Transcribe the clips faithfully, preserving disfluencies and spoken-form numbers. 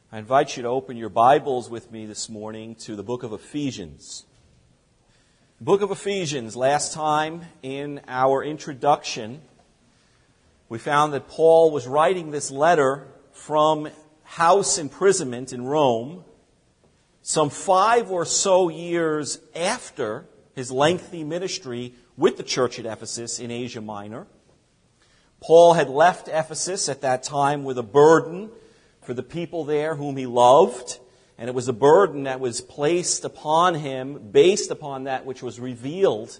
I invite you to open your Bibles with me this morning to the book of Ephesians. The book of Ephesians, last time in our introduction, we found that Paul was writing this letter from house imprisonment in Rome, some five or so years after his lengthy ministry with the church at Ephesus in Asia Minor. Paul had left Ephesus at that time with a burden for the people there whom he loved, and it was a burden that was placed upon him based upon that which was revealed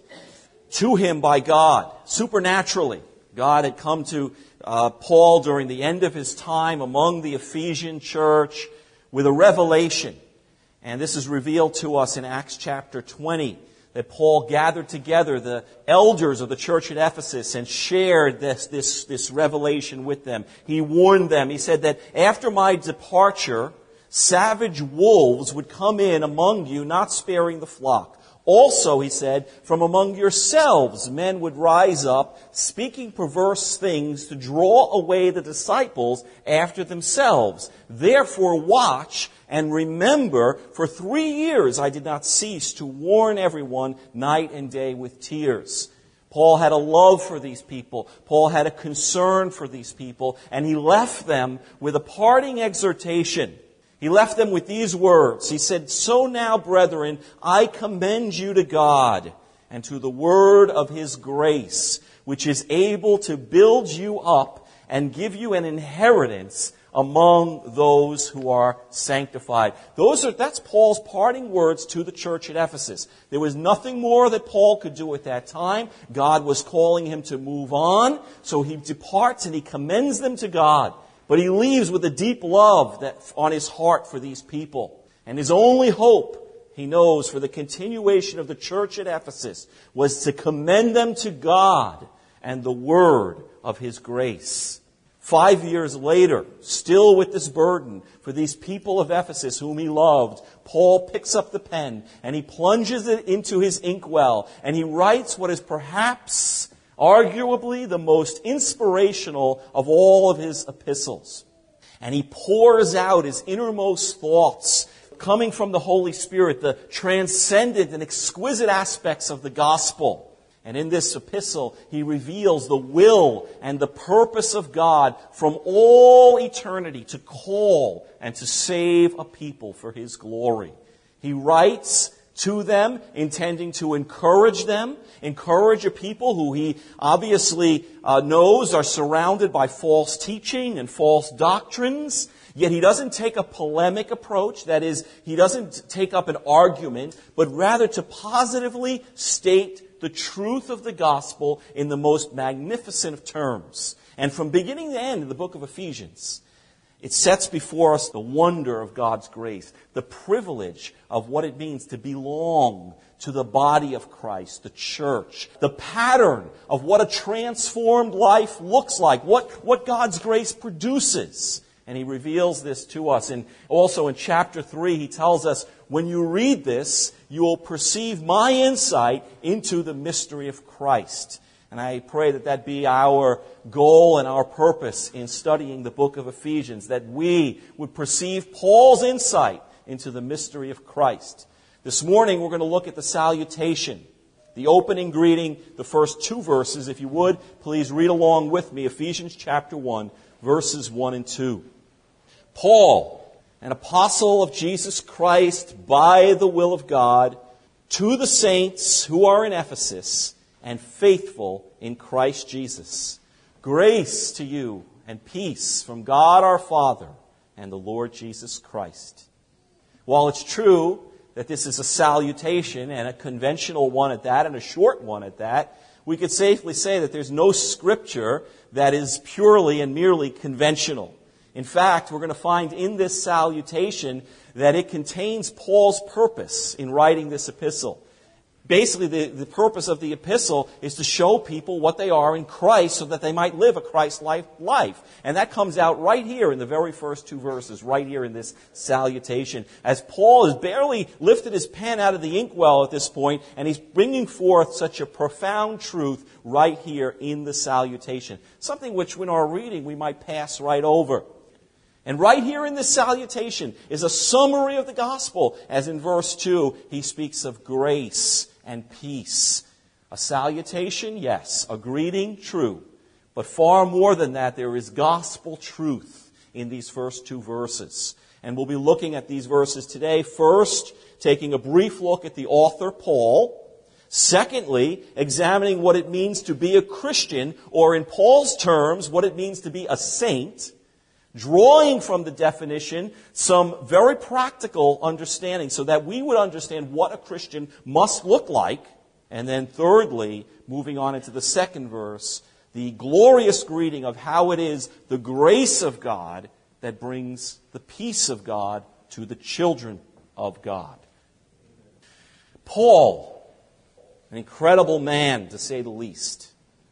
to him by God, supernaturally. God had come to uh, Paul during the end of his time among the Ephesian church with a revelation. And this is revealed to us in Acts chapter twenty, that Paul gathered together the elders of the church at Ephesus and shared this, this, this revelation with them. He warned them. He said that after my departure, savage wolves would come in among you, not sparing the flock. Also, he said, from among yourselves men would rise up, speaking perverse things to draw away the disciples after themselves. Therefore watch and remember, for three years I did not cease to warn everyone night and day with tears. Paul had a love for these people. Paul had a concern for these people. And he left them with a parting exhortation. He left them with these words. He said, "So now, brethren, I commend you to God and to the word of His grace, which is able to build you up and give you an inheritance among those who are sanctified." Those are, that's Paul's parting words to the church at Ephesus. There was nothing more that Paul could do at that time. God was calling him to move on, so he departs and he commends them to God. But he leaves with a deep love that on his heart for these people. And his only hope, he knows, for the continuation of the church at Ephesus was to commend them to God and the word of His grace. Five years later, still with this burden for these people of Ephesus whom he loved, Paul picks up the pen and he plunges it into his inkwell and he writes what is perhaps, arguably, the most inspirational of all of his epistles. And he pours out his innermost thoughts coming from the Holy Spirit, the transcendent and exquisite aspects of the gospel. And in this epistle, he reveals the will and the purpose of God from all eternity to call and to save a people for His glory. He writes to them, intending to encourage them, encourage a people who he obviously uh, knows are surrounded by false teaching and false doctrines. Yet he doesn't take a polemic approach, that is, he doesn't take up an argument, but rather to positively state the truth of the gospel in the most magnificent of terms. And from beginning to end in the book of Ephesians, it sets before us the wonder of God's grace, the privilege of what it means to belong to the body of Christ, the church, the pattern of what a transformed life looks like, what, what God's grace produces. And he reveals this to us. And also in chapter three, he tells us, when you read this, you will perceive my insight into the mystery of Christ. And I pray that that be our goal and our purpose in studying the book of Ephesians, that we would perceive Paul's insight into the mystery of Christ. This morning, we're going to look at the salutation, the opening greeting, the first two verses. If you would, please read along with me, Ephesians chapter one, verses one and two. Paul, an apostle of Jesus Christ by the will of God, to the saints who are in Ephesus and faithful in Christ Jesus. Grace to you and peace from God our Father and the Lord Jesus Christ. While it's true that this is a salutation, and a conventional one at that, and a short one at that, we could safely say that there's no scripture that is purely and merely conventional. In fact, we're going to find in this salutation that it contains Paul's purpose in writing this epistle. Basically, the, the purpose of the epistle is to show people what they are in Christ so that they might live a Christ-like life. And that comes out right here in the very first two verses, right here in this salutation. As Paul has barely lifted his pen out of the inkwell at this point, and he's bringing forth such a profound truth right here in the salutation. Something which, in our reading, we might pass right over. And right here in this salutation is a summary of the gospel. As in verse two, he speaks of grace and peace. A salutation, yes. A greeting, true. But far more than that, there is gospel truth in these first two verses. And we'll be looking at these verses today. First, taking a brief look at the author, Paul. Secondly, examining what it means to be a Christian, or in Paul's terms, what it means to be a saint. Drawing from the definition some very practical understanding so that we would understand what a Christian must look like. And then thirdly, moving on into the second verse, the glorious greeting of how it is the grace of God that brings the peace of God to the children of God. Paul, an incredible man to say the least.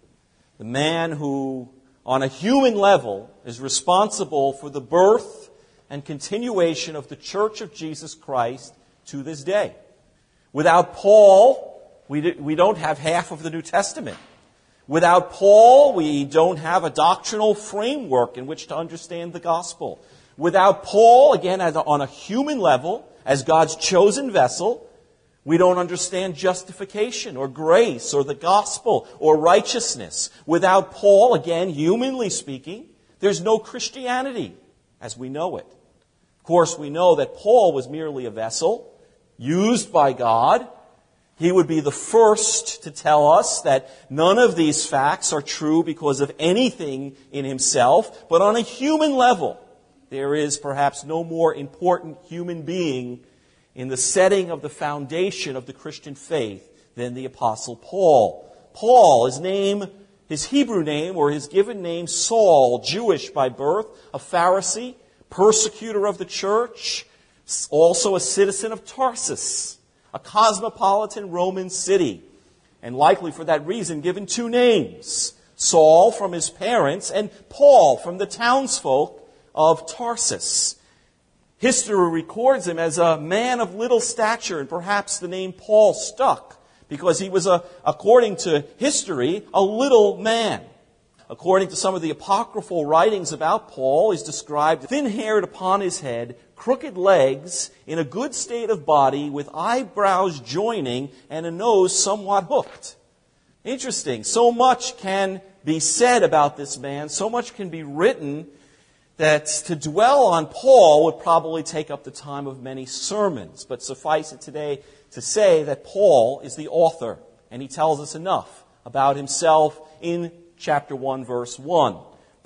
The man who, on a human level, is responsible for the birth and continuation of the Church of Jesus Christ to this day. Without Paul, we we don't have half of the New Testament. Without Paul, we don't have a doctrinal framework in which to understand the gospel. Without Paul, again, as a, on a human level, as God's chosen vessel, we don't understand justification or grace or the gospel or righteousness. Without Paul, again, humanly speaking, there's no Christianity as we know it. Of course, we know that Paul was merely a vessel used by God. He would be the first to tell us that none of these facts are true because of anything in himself. But on a human level, there is perhaps no more important human being in the setting of the foundation of the Christian faith than the Apostle Paul. Paul, his name, his Hebrew name, or his given name, Saul, Jewish by birth, a Pharisee, persecutor of the church, also a citizen of Tarsus, a cosmopolitan Roman city, and likely for that reason given two names, Saul from his parents and Paul from the townsfolk of Tarsus. History records him as a man of little stature, and perhaps the name Paul stuck because he was, a, according to history, a little man. According to some of the apocryphal writings about Paul, he's described thin-haired upon his head, crooked legs, in a good state of body, with eyebrows joining and a nose somewhat hooked. Interesting. So much can be said about this man, so much can be written, that to dwell on Paul would probably take up the time of many sermons. But suffice it today to say that Paul is the author, and he tells us enough about himself in chapter one, verse one.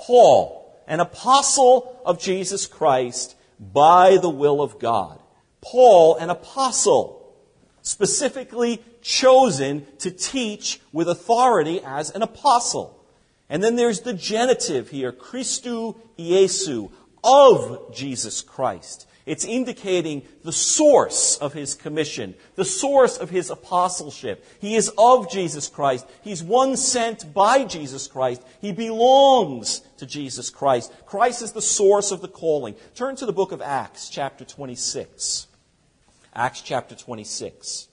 Paul, an apostle of Jesus Christ by the will of God. Paul, an apostle, specifically chosen to teach with authority as an apostle. And then there's the genitive here, Christou Iesu, of Jesus Christ. It's indicating the source of his commission, the source of his apostleship. He is of Jesus Christ. He's one sent by Jesus Christ. He belongs to Jesus Christ. Christ is the source of the calling. Turn to the book of Acts, chapter twenty-six. Acts chapter twenty-six.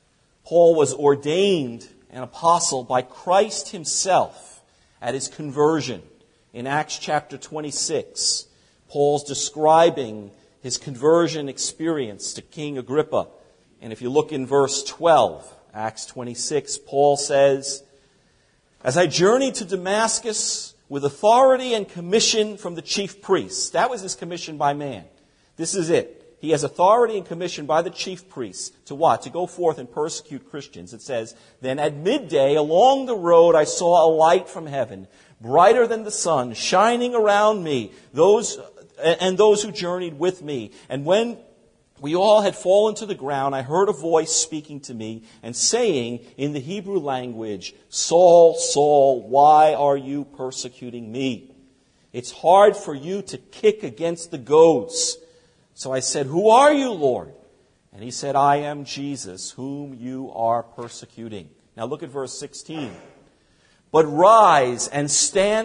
Paul was ordained an apostle by Christ himself at his conversion. In Acts chapter twenty-six, Paul's describing his conversion experience to King Agrippa. And if you look in verse twelve, Acts twenty-six, Paul says, "As I journeyed to Damascus with authority and commission from the chief priests." That was his commission by man. This is it. He has authority and commission by the chief priests to what? To go forth and persecute Christians. It says, "Then at midday along the road I saw a light from heaven, brighter than the sun, shining around me, those and those who journeyed with me. And when we all had fallen to the ground, I heard a voice speaking to me and saying in the Hebrew language, 'Saul, Saul, why are you persecuting me? It's hard for you to kick against the goads.' So I said, 'Who are you, Lord?' And he said, 'I am Jesus, whom you are persecuting.'" Now look at verse sixteen. "But rise and stand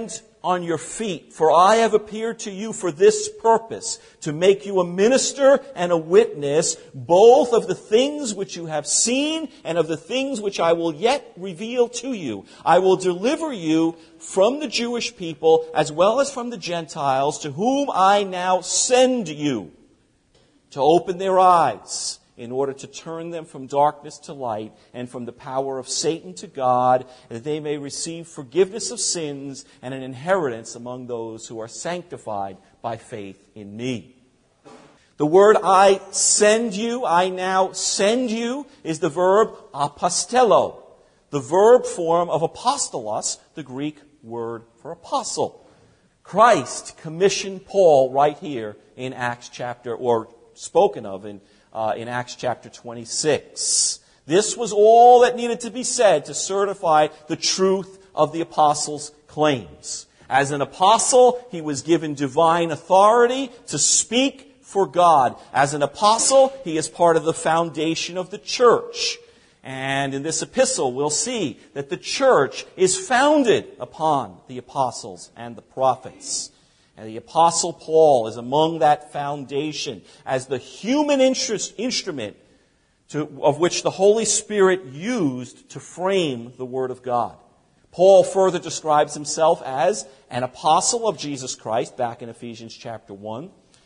on your feet, for I have appeared to you for this purpose, to make you a minister and a witness, both of the things which you have seen and of the things which I will yet reveal to you. I will deliver you from the Jewish people as well as from the Gentiles, to whom I now send you, to open their eyes, in order to turn them from darkness to light and from the power of Satan to God, that they may receive forgiveness of sins and an inheritance among those who are sanctified by faith in me. The word I send you, I now send you, is the verb apostello, the verb form of apostolos, the Greek word for apostle. Christ commissioned Paul right here in Acts chapter, or spoken of in Uh, in Acts chapter twenty-six. This was all that needed to be said to certify the truth of the apostles' claims. As an apostle, he was given divine authority to speak for God. As an apostle, he is part of the foundation of the church. And in this epistle, we'll see that the church is founded upon the apostles and the prophets. And the Apostle Paul is among that foundation as the human interest, instrument to, of which the Holy Spirit used to frame the Word of God. Paul further describes himself as an apostle of Jesus Christ, back in Ephesians chapter one,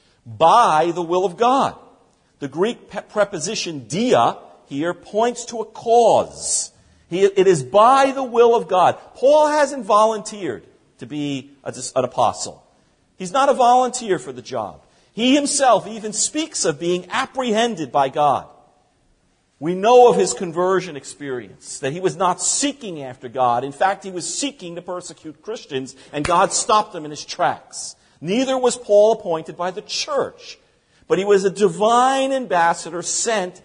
by the will of God. The Greek preposition dia here points to a cause. He, it is by the will of God. Paul hasn't volunteered to be a, an apostle. He's not a volunteer for the job. He himself even speaks of being apprehended by God. We know of his conversion experience, that he was not seeking after God. In fact, he was seeking to persecute Christians, and God stopped him in his tracks. Neither was Paul appointed by the church, but he was a divine ambassador sent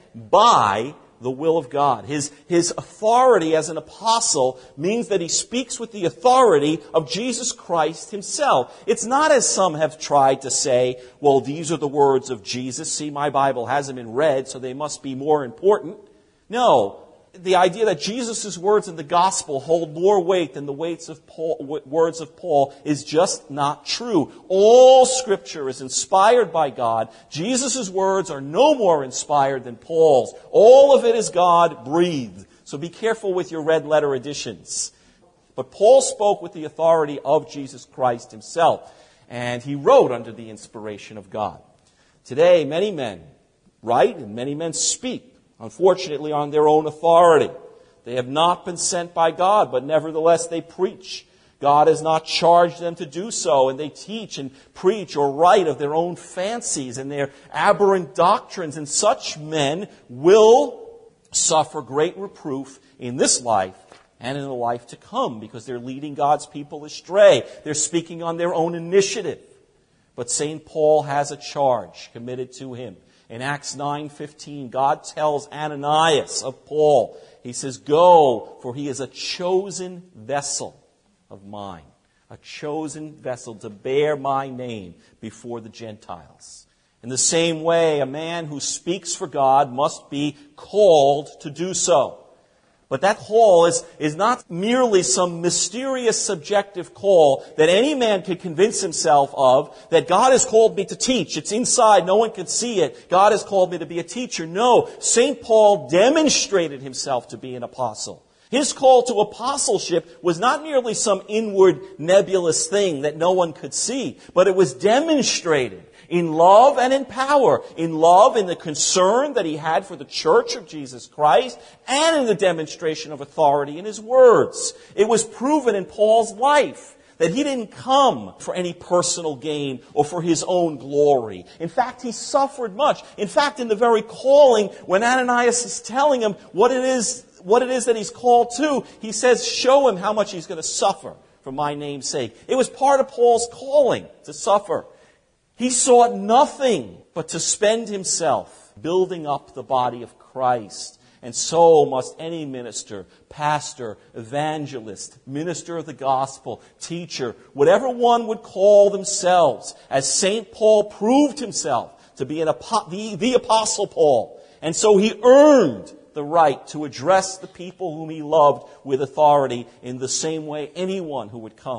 by the will of God. His, his authority as an apostle means that he speaks with the authority of Jesus Christ himself. It's not as some have tried to say, well, these are the words of Jesus. See, my Bible hasn't been read, so they must be more important. No. The idea that Jesus' words in the gospel hold more weight than the weights of Paul, words of Paul is just not true. All Scripture is inspired by God. Jesus' words are no more inspired than Paul's. All of it is God-breathed. So be careful with your red letter editions. But Paul spoke with the authority of Jesus Christ himself, and he wrote under the inspiration of God. Today, many men write and many men speak, unfortunately, on their own authority. They have not been sent by God, but nevertheless they preach. God has not charged them to do so, and they teach and preach or write of their own fancies and their aberrant doctrines, and such men will suffer great reproof in this life and in the life to come, because they're leading God's people astray. They're speaking on their own initiative. But Saint Paul has a charge committed to him. In Acts nine fifteen, God tells Ananias of Paul, he says, "Go, for he is a chosen vessel of mine." A chosen vessel to bear my name before the Gentiles. In the same way, a man who speaks for God must be called to do so. But that call is, is not merely some mysterious subjective call that any man can convince himself of, that God has called me to teach. It's inside, no one can see it. God has called me to be a teacher. No, Saint Paul demonstrated himself to be an apostle. His call to apostleship was not merely some inward nebulous thing that no one could see, but it was demonstrated in love and in power. In love, in the concern that he had for the church of Jesus Christ, and in the demonstration of authority in his words. It was proven in Paul's life that he didn't come for any personal gain or for his own glory. In fact, he suffered much. In fact, in the very calling, when Ananias is telling him what it is, what it is that he's called to, he says, show him how much he's going to suffer for my name's sake. It was part of Paul's calling to suffer. He sought nothing but to spend himself building up the body of Christ. And so must any minister, pastor, evangelist, minister of the gospel, teacher, whatever one would call themselves, as Saint Paul proved himself to be an, the, the Apostle Paul. And so he earned the right to address the people whom he loved with authority in the same way anyone who would come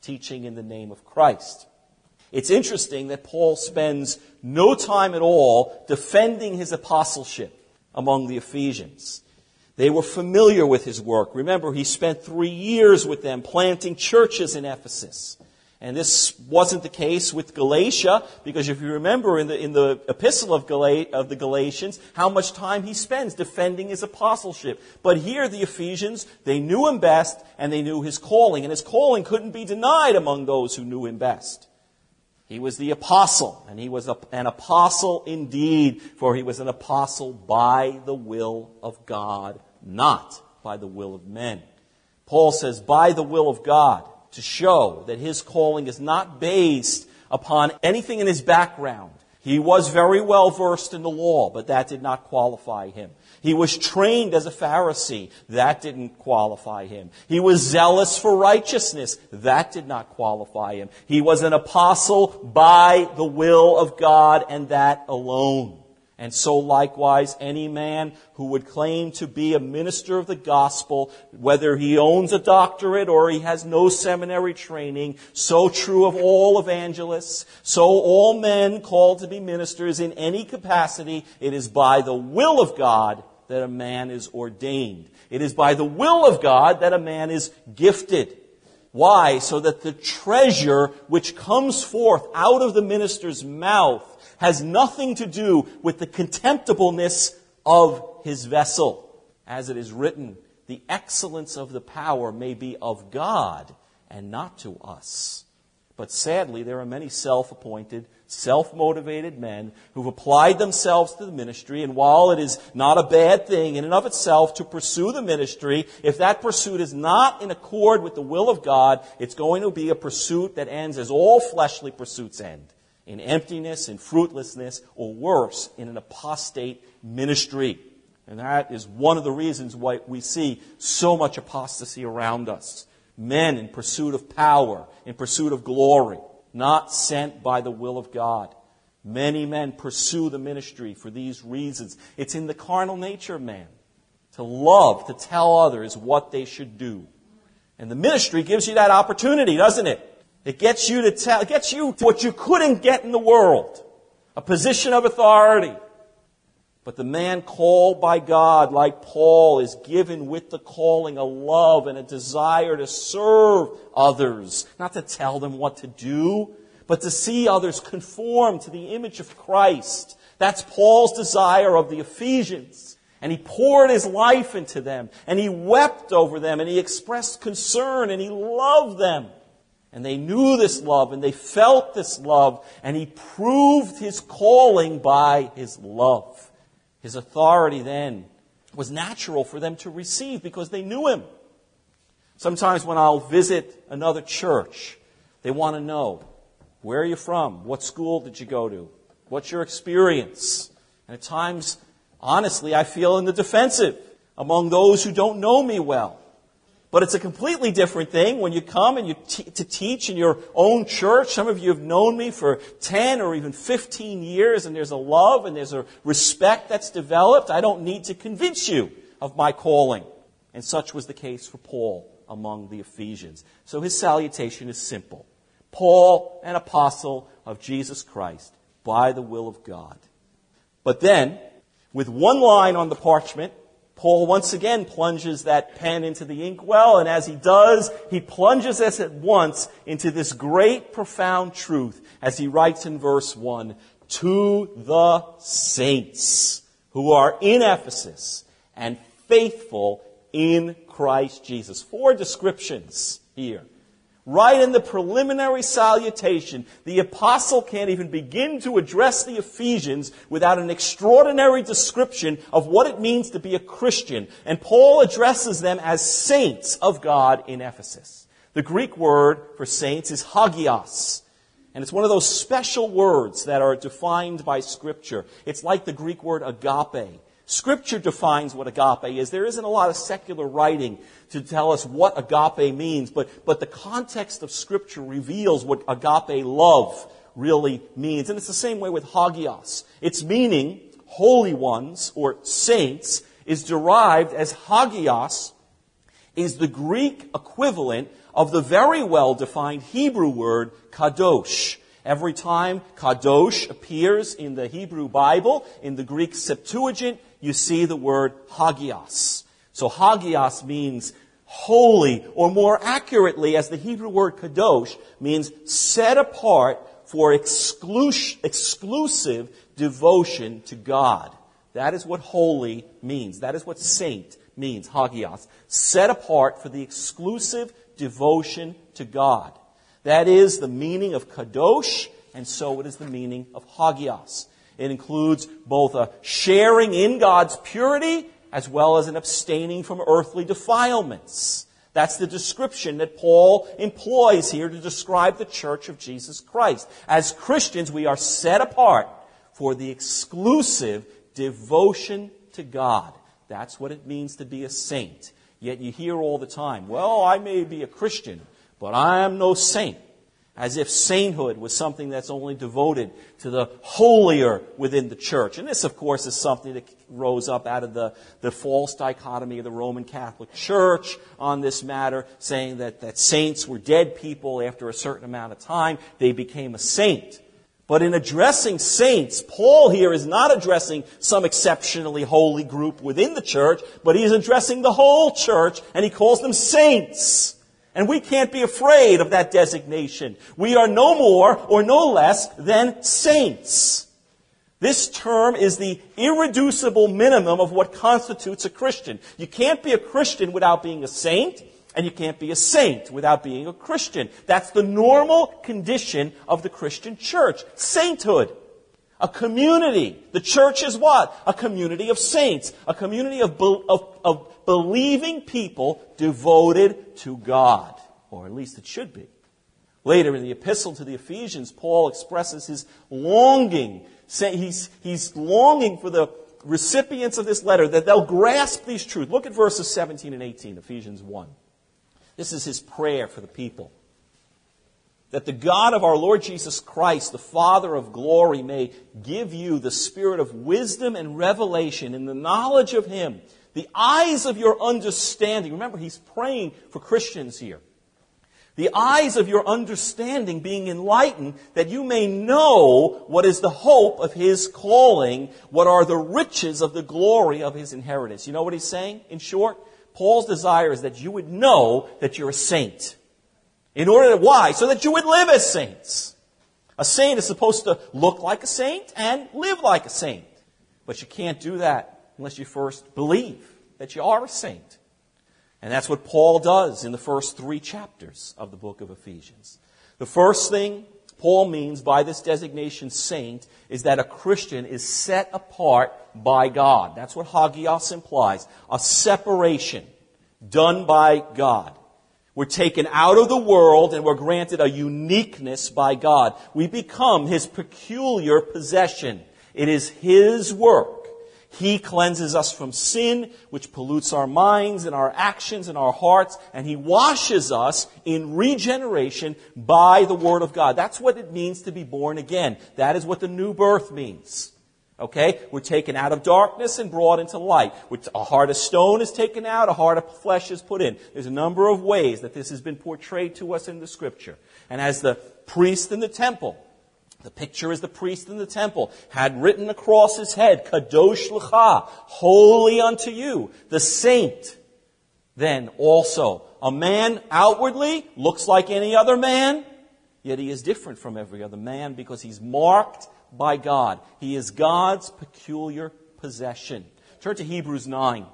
teaching in the name of Christ. It's interesting that Paul spends no time at all defending his apostleship among the Ephesians. They were familiar with his work. Remember, he spent three years with them planting churches in Ephesus. And this wasn't the case with Galatia, because if you remember in the in the epistle of, Gal- of the Galatians, how much time he spends defending his apostleship. But here the Ephesians, they knew him best, and they knew his calling. And his calling couldn't be denied among those who knew him best. He was the apostle, and he was a, an apostle indeed, for he was an apostle by the will of God, not by the will of men. Paul says, by the will of God, to show that his calling is not based upon anything in his background. He was very well versed in the law, but that did not qualify him. He was trained as a Pharisee. That didn't qualify him. He was zealous for righteousness. That did not qualify him. He was an apostle by the will of God, and that alone. And so likewise, any man who would claim to be a minister of the gospel, whether he owns a doctorate or he has no seminary training, so true of all evangelists, so all men called to be ministers in any capacity, it is by the will of God that a man is ordained. It is by the will of God that a man is gifted. Why? So that the treasure which comes forth out of the minister's mouth has nothing to do with the contemptibleness of his vessel. As it is written, the excellence of the power may be of God and not to us. But sadly, there are many self-appointed, self-motivated men who've applied themselves to the ministry, and while it is not a bad thing in and of itself to pursue the ministry, if that pursuit is not in accord with the will of God, it's going to be a pursuit that ends as all fleshly pursuits end, in emptiness, in fruitlessness, or worse, in an apostate ministry. And that is one of the reasons why we see so much apostasy around us. Men in pursuit of power, in pursuit of glory, not sent by the will of God. Many men pursue the ministry for these reasons. It's in the carnal nature of man to love, to tell others what they should do. And the ministry gives you that opportunity, doesn't it? It gets you to tell, it gets you to what you couldn't get in the world. A position of authority. But the man called by God, like Paul, is given with the calling a love and a desire to serve others. Not to tell them what to do, but to see others conform to the image of Christ. That's Paul's desire of the Ephesians. And he poured his life into them, and he wept over them, and he expressed concern, and he loved them. And they knew this love, and they felt this love, and he proved his calling by his love. His authority then was natural for them to receive because they knew him. Sometimes when I'll visit another church, they want to know, where are you from? What school did you go to? What's your experience? And at times, honestly, I feel in the defensive among those who don't know me well. But it's a completely different thing when you come and you te- to teach in your own church. Some of you have known me for ten or even fifteen years, and there's a love and there's a respect that's developed. I don't need to convince you of my calling. And such was the case for Paul among the Ephesians. So his salutation is simple. Paul, an apostle of Jesus Christ, by the will of God. But then, with one line on the parchment, Paul once again plunges that pen into the inkwell, and as he does, he plunges us at once into this great, profound truth, as he writes in verse one, to the saints who are in Ephesus and faithful in Christ Jesus. Four descriptions here. Right in the preliminary salutation, the apostle can't even begin to address the Ephesians without an extraordinary description of what it means to be a Christian. And Paul addresses them as saints of God in Ephesus. The Greek word for saints is hagios. And it's one of those special words that are defined by Scripture. It's like the Greek word agape. Scripture defines what agape is. There isn't a lot of secular writing to tell us what agape means, but, but the context of Scripture reveals what agape love really means. And it's the same way with hagios. Its meaning, holy ones or saints, is derived as hagios is the Greek equivalent of the very well-defined Hebrew word kadosh. Every time kadosh appears in the Hebrew Bible, in the Greek Septuagint, you see the word hagios. So hagios means holy, or more accurately, as the Hebrew word kadosh, means set apart for exclus- exclusive devotion to God. That is what holy means. That is what saint means, hagios. Set apart for the exclusive devotion to God. That is the meaning of kadosh, and so it is the meaning of hagios. It includes both a sharing in God's purity as well as an abstaining from earthly defilements. That's the description that Paul employs here to describe the church of Jesus Christ. As Christians, we are set apart for the exclusive devotion to God. That's what it means to be a saint. Yet you hear all the time, well, I may be a Christian, but I am no saint. As if sainthood was something that's only devoted to the holier within the church. And this, of course, is something that rose up out of the, the false dichotomy of the Roman Catholic Church on this matter, saying that, that saints were dead people. After a certain amount of time, they became a saint. But in addressing saints, Paul here is not addressing some exceptionally holy group within the church, but he is addressing the whole church, and he calls them saints. And we can't be afraid of that designation. We are no more or no less than saints. This term is the irreducible minimum of what constitutes a Christian. You can't be a Christian without being a saint, and you can't be a saint without being a Christian. That's the normal condition of the Christian church. Sainthood. A community. The church is what? A community of saints. A community of, be- of, of believing people devoted to God. Or at least it should be. Later in the epistle to the Ephesians, Paul expresses his longing. He's, he's longing for the recipients of this letter that they'll grasp these truths. Look at verses seventeen and eighteen, Ephesians one. This is his prayer for the people. That the God of our Lord Jesus Christ, the Father of glory, may give you the spirit of wisdom and revelation in the knowledge of Him, the eyes of your understanding. Remember, he's praying for Christians here. The eyes of your understanding being enlightened, that you may know what is the hope of His calling, what are the riches of the glory of His inheritance. You know what he's saying, in short? Paul's desire is that you would know that you're a saint. In order to, why? So that you would live as saints. A saint is supposed to look like a saint and live like a saint. But you can't do that unless you first believe that you are a saint. And that's what Paul does in the first three chapters of the book of Ephesians. The first thing Paul means by this designation saint is that a Christian is set apart by God. That's what hagios implies. A separation done by God. We're taken out of the world and we're granted a uniqueness by God. We become His peculiar possession. It is His work. He cleanses us from sin, which pollutes our minds and our actions and our hearts, and He washes us in regeneration by the Word of God. That's what it means to be born again. That is what the new birth means. Okay? We're taken out of darkness and brought into light. A heart of stone is taken out, a heart of flesh is put in. There's a number of ways that this has been portrayed to us in the Scripture. And as the priest in the temple, the picture is the priest in the temple, had written across his head, Kadosh Lecha, holy unto you, the saint. Then also, a man outwardly looks like any other man, yet he is different from every other man because he's marked by God. He is God's peculiar possession. Turn to Hebrews nine.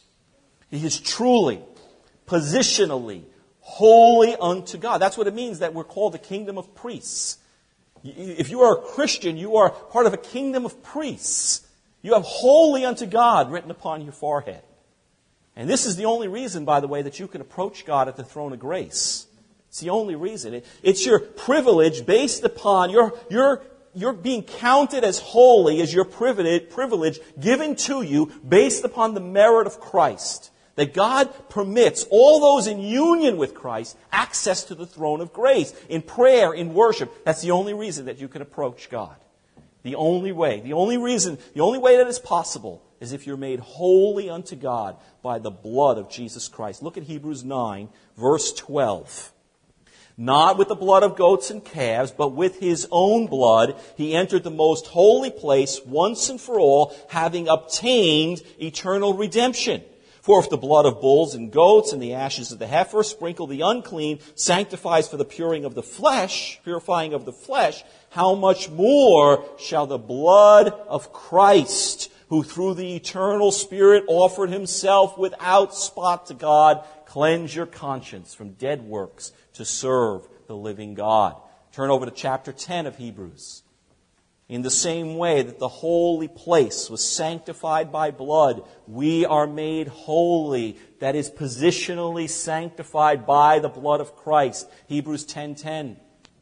He is truly, positionally, holy unto God. That's what it means that we're called the kingdom of priests. If you are a Christian, you are part of a kingdom of priests. You have holy unto God written upon your forehead. And this is the only reason, by the way, that you can approach God at the throne of grace. It's the only reason. It, it's your privilege based upon your, your, your being counted as holy as your privilege, privilege given to you based upon the merit of Christ. That God permits all those in union with Christ access to the throne of grace in prayer, in worship. That's the only reason that you can approach God. The only way, the only reason, the only way that is possible is if you're made holy unto God by the blood of Jesus Christ. Look at Hebrews nine, verse twelve. Not with the blood of goats and calves, but with his own blood, he entered the most holy place once and for all, having obtained eternal redemption. For if the blood of bulls and goats and the ashes of the heifer sprinkle the unclean sanctifies for the puring of the flesh, purifying of the flesh, how much more shall the blood of Christ, who through the eternal Spirit offered himself without spot to God, cleanse your conscience from dead works to serve the living God. Turn over to chapter ten of Hebrews. In the same way that the holy place was sanctified by blood, we are made holy, that is positionally sanctified by the blood of Christ. Hebrews ten ten.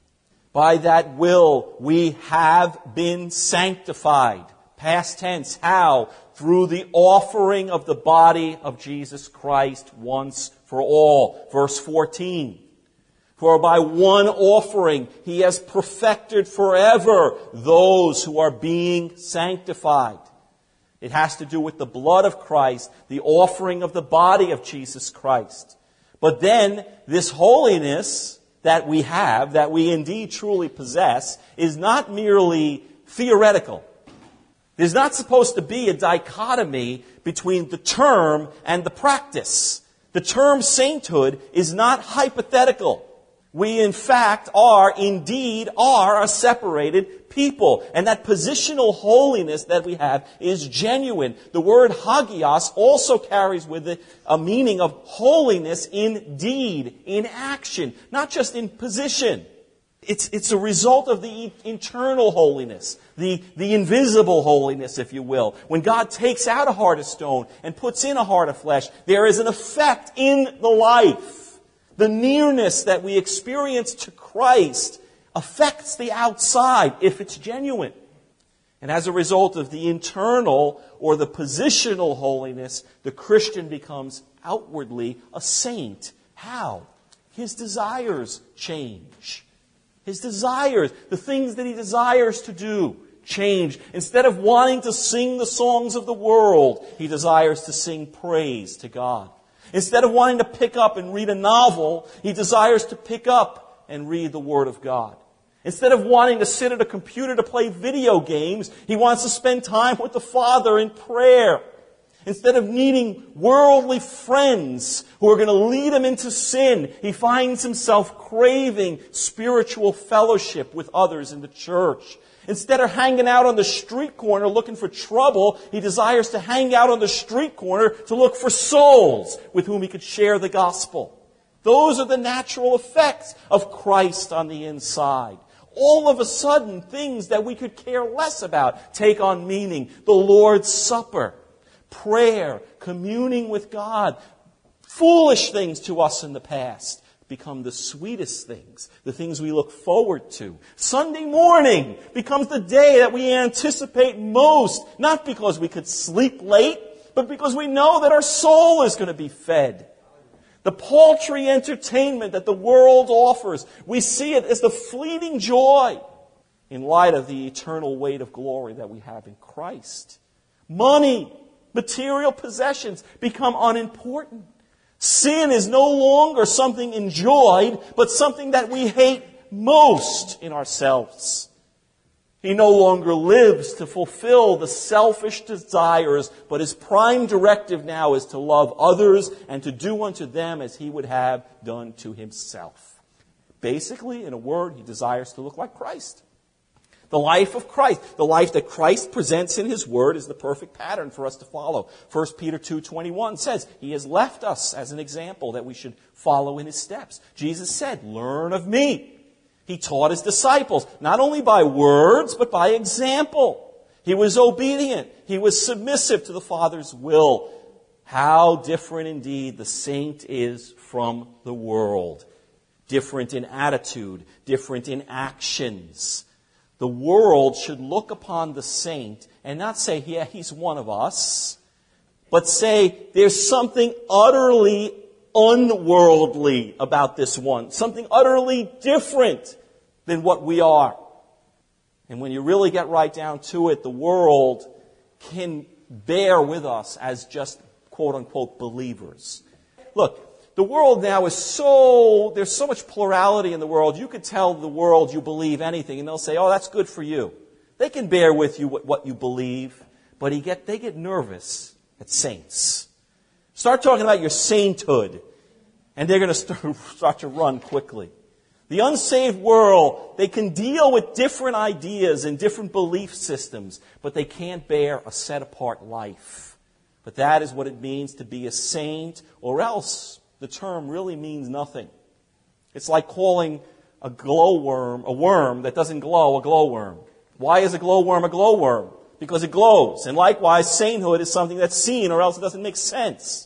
By that will we have been sanctified. Past tense. How? Through the offering of the body of Jesus Christ once for all. Verse fourteen. For by one offering he has perfected forever those who are being sanctified. It has to do with the blood of Christ, the offering of the body of Jesus Christ. But then this holiness that we have, that we indeed truly possess, is not merely theoretical. There's not supposed to be a dichotomy between the term and the practice. The term sainthood is not hypothetical. We, in fact, are, indeed, are a separated people. And that positional holiness that we have is genuine. The word hagios also carries with it a meaning of holiness in deed, in action, not just in position. It's, it's a result of the internal holiness, the, the invisible holiness, if you will. When God takes out a heart of stone and puts in a heart of flesh, there is an effect in the life. The nearness that we experience to Christ affects the outside if it's genuine. And as a result of the internal or the positional holiness, the Christian becomes outwardly a saint. How? His desires change. His desires, the things that he desires to do, change. Instead of wanting to sing the songs of the world, he desires to sing praise to God. Instead of wanting to pick up and read a novel, he desires to pick up and read the Word of God. Instead of wanting to sit at a computer to play video games, he wants to spend time with the Father in prayer. Instead of needing worldly friends who are going to lead him into sin, he finds himself craving spiritual fellowship with others in the church. Instead of hanging out on the street corner looking for trouble, he desires to hang out on the street corner to look for souls with whom he could share the gospel. Those are the natural effects of Christ on the inside. All of a sudden, things that we could care less about take on meaning. The Lord's Supper, prayer, communing with God, foolish things to us in the past become the sweetest things, the things we look forward to. Sunday morning becomes the day that we anticipate most, not because we could sleep late, but because we know that our soul is going to be fed. The paltry entertainment that the world offers, we see it as the fleeting joy in light of the eternal weight of glory that we have in Christ. Money, material possessions become unimportant. Sin is no longer something enjoyed, but something that we hate most in ourselves. He no longer lives to fulfill the selfish desires, but his prime directive now is to love others and to do unto them as he would have done to himself. Basically, in a word, he desires to look like Christ. The life of Christ, the life that Christ presents in his word, is the perfect pattern for us to follow. First Peter two twenty-one says, he has left us as an example that we should follow in his steps. Jesus said, learn of me. He taught his disciples, not only by words, but by example. He was obedient. He was submissive to the Father's will. How different indeed the saint is from the world. Different in attitude, different in actions. The world should look upon the saint and not say, yeah, he's one of us, but say there's something utterly unworldly about this one, something utterly different than what we are. And when you really get right down to it, the world can bear with us as just quote-unquote believers. Look, the world now is so, there's so much plurality in the world. You could tell the world you believe anything, and they'll say, oh, that's good for you. They can bear with you what, what you believe, but he get, they get nervous at saints. Start talking about your sainthood, and they're going to start, start to run quickly. The unsaved world, they can deal with different ideas and different belief systems, but they can't bear a set-apart life. But that is what it means to be a saint, or else the term really means nothing. It's like calling a glowworm, a worm that doesn't glow, a glowworm. Why is a glowworm a glowworm? Because it glows. And likewise, sainthood is something that's seen, or else it doesn't make sense.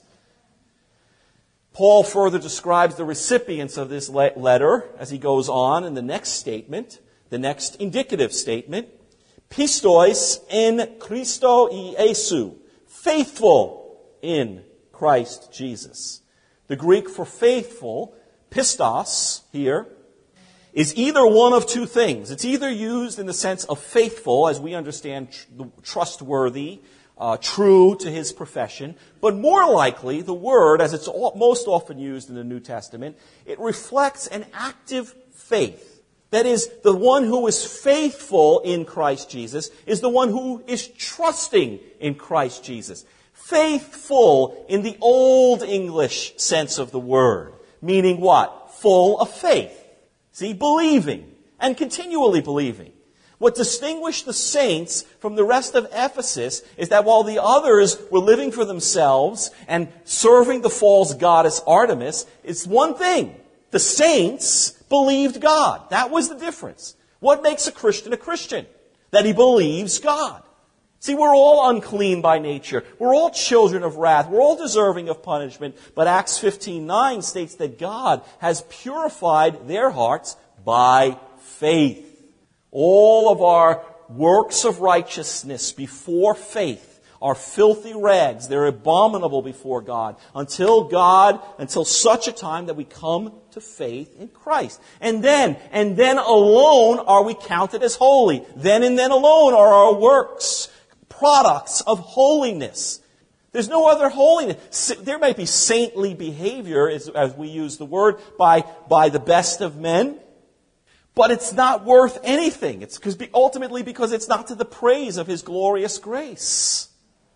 Paul further describes the recipients of this letter as he goes on in the next statement, the next indicative statement. Pistois en Christo Iesu, faithful in Christ Jesus. The Greek for faithful, pistos, here, is either one of two things. It's either used in the sense of faithful, as we understand tr- trustworthy, uh, true to his profession, but more likely, the word, as it's all, most often used in the New Testament, it reflects an active faith. That is, the one who is faithful in Christ Jesus is the one who is trusting in Christ Jesus. Faithful in the Old English sense of the word, meaning what? Full of faith. See, believing, and continually believing. What distinguished the saints from the rest of Ephesus is that while the others were living for themselves and serving the false goddess Artemis, it's one thing. The saints believed God. That was the difference. What makes a Christian a Christian? That he believes God. See, we're all unclean by nature. We're all children of wrath. We're all deserving of punishment. But Acts fifteen nine states that God has purified their hearts by faith. All of our works of righteousness before faith are filthy rags. They're abominable before God until God, until such a time that we come to faith in Christ. And then, and then alone are we counted as holy. Then and then alone are our works products of holiness. There's no other holiness. There may be saintly behavior, as, as we use the word, by, by the best of men, but it's not worth anything. It's because ultimately because it's not to the praise of His glorious grace.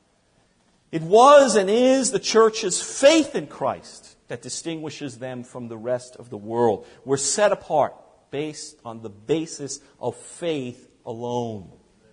It was and is the church's faith in Christ that distinguishes them from the rest of the world. We're set apart based on the basis of faith alone.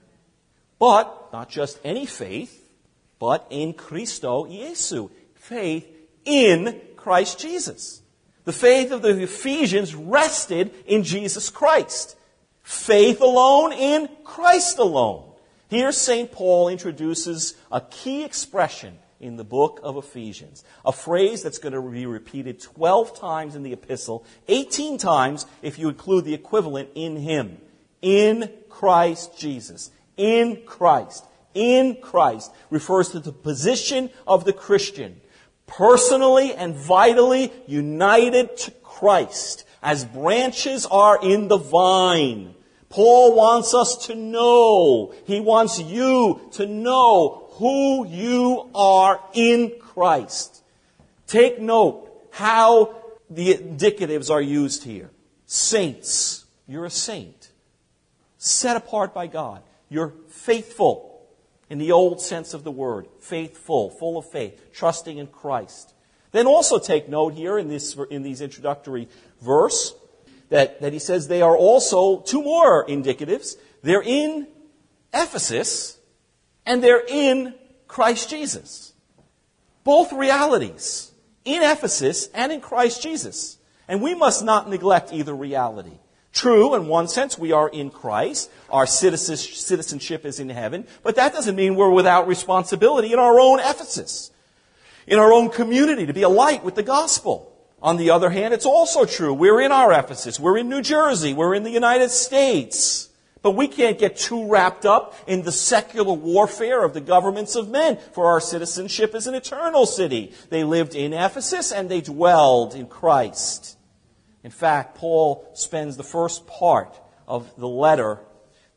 But not just any faith, but in Christo Iesu. Faith in Christ Jesus. The faith of the Ephesians rested in Jesus Christ. Faith alone in Christ alone. Here Saint Paul introduces a key expression in the book of Ephesians. A phrase that's going to be repeated twelve times in the epistle, eighteen times if you include the equivalent in Him. In Christ Jesus. In Christ. In Christ refers to the position of the Christian, personally and vitally united to Christ, as branches are in the vine. Paul wants us to know, he wants you to know who you are in Christ. Take note how the indicatives are used here. Saints, you're a saint. Set apart by God. You're faithful in the old sense of the word. Faithful, full of faith, trusting in Christ. Then also take note here in this in these introductory verse that, that he says they are also two more indicatives. They're in Ephesus and they're in Christ Jesus. Both realities. In Ephesus and in Christ Jesus. And we must not neglect either reality. True, in one sense, we are in Christ. Our citizenship is in heaven. But that doesn't mean we're without responsibility in our own Ephesus, in our own community, to be a light with the gospel. On the other hand, it's also true. We're in our Ephesus. We're in New Jersey. We're in the United States. But we can't get too wrapped up in the secular warfare of the governments of men, for our citizenship is an eternal city. They lived in Ephesus and they dwelled in Christ. In fact, Paul spends the first part of the letter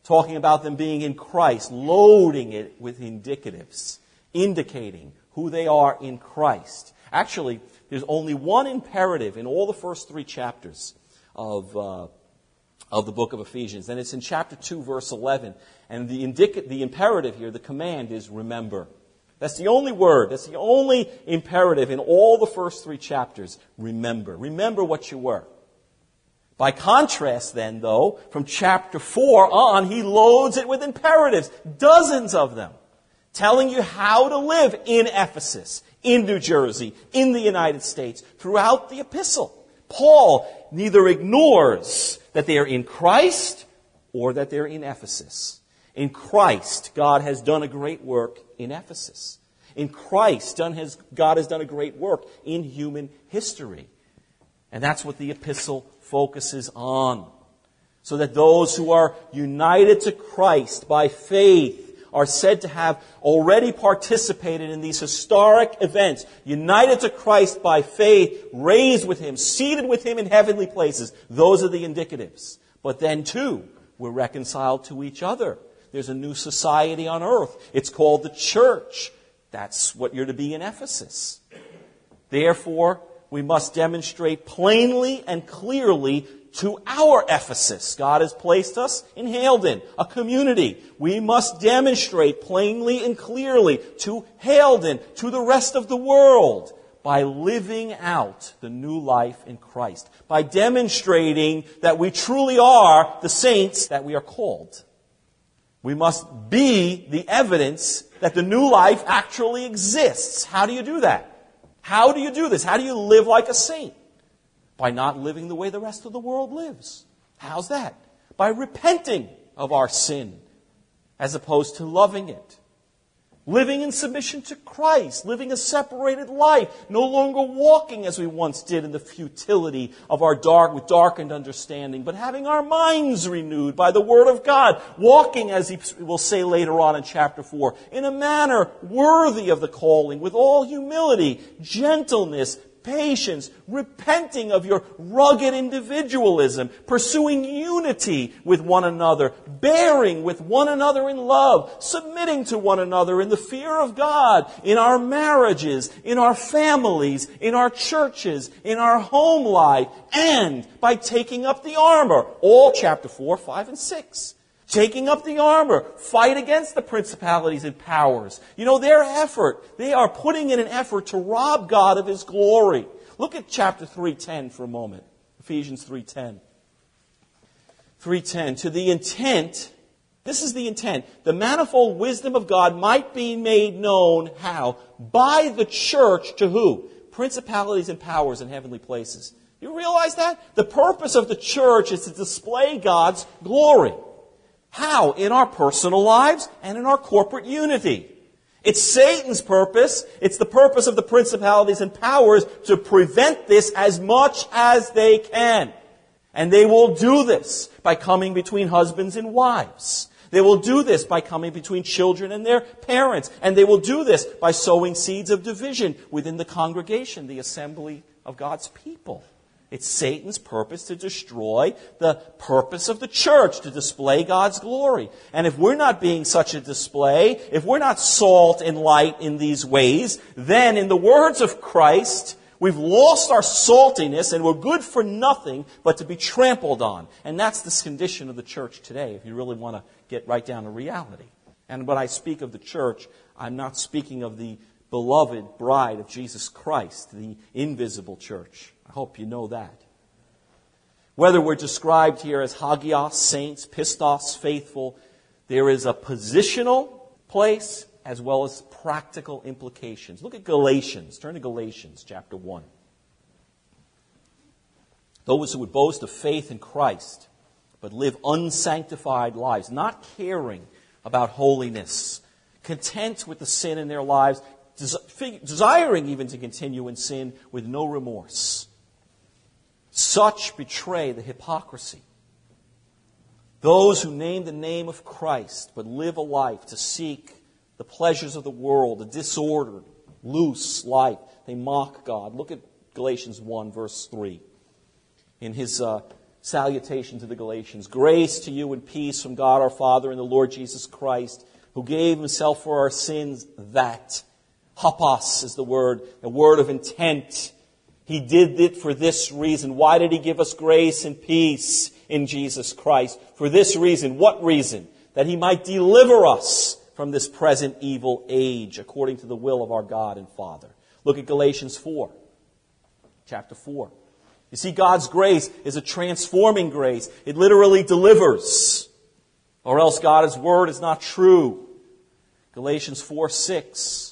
talking about them being in Christ, loading it with indicatives, indicating who they are in Christ. Actually, there's only one imperative in all the first three chapters of uh, of the book of Ephesians, and it's in chapter two, verse eleven. And the indic- the imperative here, the command, is remember. That's the only word, that's the only imperative in all the first three chapters. Remember. Remember what you were. By contrast, then, though, from chapter four on, he loads it with imperatives, dozens of them, telling you how to live in Ephesus, in New Jersey, in the United States, throughout the epistle. Paul neither ignores that they are in Christ or that they're in Ephesus. In Christ, God has done a great work in Ephesus. In Christ, done has, God has done a great work in human history. And that's what the epistle focuses on. So that those who are united to Christ by faith are said to have already participated in these historic events, united to Christ by faith, raised with Him, seated with Him in heavenly places. Those are the indicatives. But then, too, we're reconciled to each other. There's a new society on earth. It's called the church. That's what you're to be in Ephesus. Therefore, we must demonstrate plainly and clearly to our Ephesus. God has placed us in Halden, a community. We must demonstrate plainly and clearly to Halden, to the rest of the world, by living out the new life in Christ, by demonstrating that we truly are the saints that we are called. We must be the evidence that the new life actually exists. How do you do that? How do you do this? How do you live like a saint? By not living the way the rest of the world lives. How's that? By repenting of our sin as opposed to loving it. Living in submission to Christ, living a separated life, no longer walking as we once did in the futility of our dark, with darkened understanding, but having our minds renewed by the Word of God, walking, as he will say later on in chapter four, in a manner worthy of the calling, with all humility, gentleness, patience, repenting of your rugged individualism, pursuing unity with one another, bearing with one another in love, submitting to one another in the fear of God, in our marriages, in our families, in our churches, in our home life, and by taking up the armor. All chapter four, five, and six. Taking up the armor, fight against the principalities and powers. You know, their effort, they are putting in an effort to rob God of His glory. Look at chapter three ten for a moment. Ephesians three ten. three ten. To the intent, this is the intent, the manifold wisdom of God might be made known, how? By the church to who? Principalities and powers in heavenly places. You realize that? The purpose of the church is to display God's glory. How? In our personal lives and in our corporate unity. It's Satan's purpose. It's the purpose of the principalities and powers to prevent this as much as they can. And they will do this by coming between husbands and wives. They will do this by coming between children and their parents. And they will do this by sowing seeds of division within the congregation, the assembly of God's people. It's Satan's purpose to destroy the purpose of the church, to display God's glory. And if we're not being such a display, if we're not salt and light in these ways, then in the words of Christ, we've lost our saltiness and we're good for nothing but to be trampled on. And that's the condition of the church today, if you really want to get right down to reality. And when I speak of the church, I'm not speaking of the beloved bride of Jesus Christ, the invisible church. I hope you know that. Whether we're described here as hagios, saints, pistos, faithful, there is a positional place as well as practical implications. Look at Galatians. Turn to Galatians chapter one. Those who would boast of faith in Christ, but live unsanctified lives, not caring about holiness, content with the sin in their lives, desiring even to continue in sin with no remorse. Such betray the hypocrisy. Those who name the name of Christ but live a life to seek the pleasures of the world, a disordered, loose life, they mock God. Look at Galatians one, verse three. In his uh, salutation to the Galatians. Grace to you and peace from God our Father and the Lord Jesus Christ, who gave himself for our sins that. Hopos is the word, a word of intent. He did it for this reason. Why did he give us grace and peace in Jesus Christ? For this reason. What reason? That he might deliver us from this present evil age, according to the will of our God and Father. Look at Galatians four, chapter four. You see, God's grace is a transforming grace. It literally delivers. Or else God's word is not true. Galatians four six.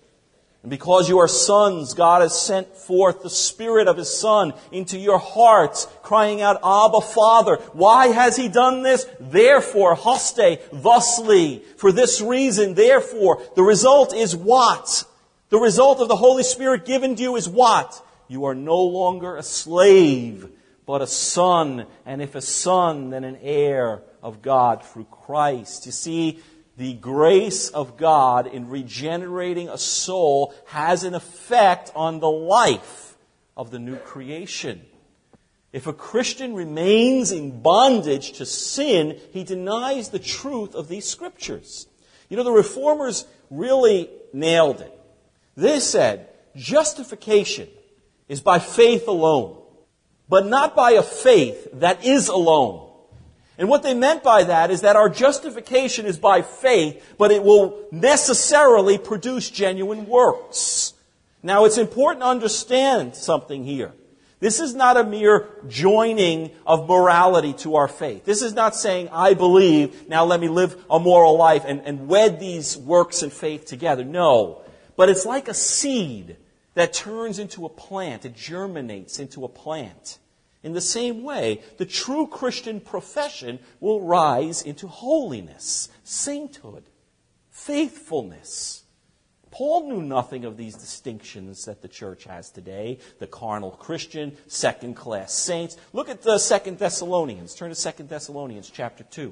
And because you are sons, God has sent forth the Spirit of His Son into your hearts, crying out, Abba, Father. Why has He done this? Therefore, hoste, thusly, for this reason, therefore. The result is what? The result of the Holy Spirit given to you is what? You are no longer a slave, but a son. And if a son, then an heir of God through Christ. You see, the grace of God in regenerating a soul has an effect on the life of the new creation. If a Christian remains in bondage to sin, he denies the truth of these Scriptures. You know, the Reformers really nailed it. They said, justification is by faith alone, but not by a faith that is alone. And what they meant by that is that our justification is by faith, but it will necessarily produce genuine works. Now, it's important to understand something here. This is not a mere joining of morality to our faith. This is not saying, I believe, now let me live a moral life and, and wed these works and faith together. No. But it's like a seed that turns into a plant. It germinates into a plant. In the same way, the true Christian profession will rise into holiness, sainthood, faithfulness. Paul knew nothing of these distinctions that the church has today. The carnal Christian, second-class saints. Look at the Second Thessalonians. Turn to Second Thessalonians chapter two.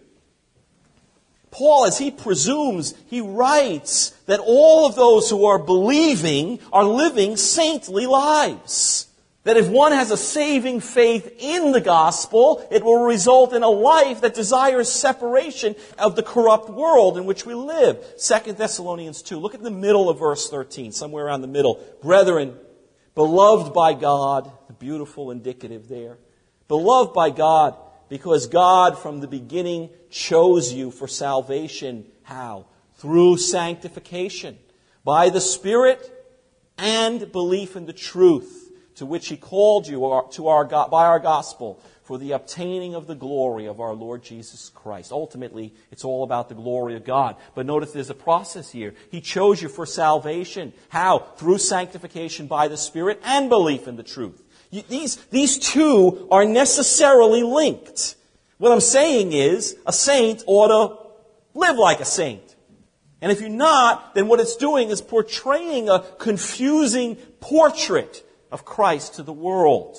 Paul, as he presumes, he writes that all of those who are believing are living saintly lives. That if one has a saving faith in the gospel, it will result in a life that desires separation of the corrupt world in which we live. Second Thessalonians two. Look at the middle of verse thirteen, somewhere around the middle. Brethren, beloved by God, the beautiful indicative there. Beloved by God, because God from the beginning chose you for salvation. How? Through sanctification. By the Spirit and belief in the truth, to which He called you to our, by our gospel for the obtaining of the glory of our Lord Jesus Christ. Ultimately, it's all about the glory of God. But notice there's a process here. He chose you for salvation. How? Through sanctification by the Spirit and belief in the truth. These, these two are necessarily linked. What I'm saying is, a saint ought to live like a saint. And if you're not, then what it's doing is portraying a confusing portrait of Christ to the world.